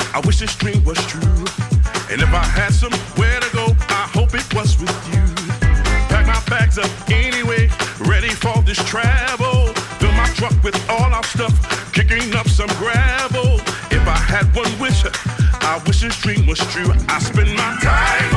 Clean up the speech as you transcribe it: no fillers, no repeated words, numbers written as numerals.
I wish this dream was true. And if I had somewhere to go, I hope it was with you. Pack my bags up anyway, ready for this travel. Fill my truck with all our stuff, kicking up some gravel. If I had one wish, I wish this dream was true. I spend my time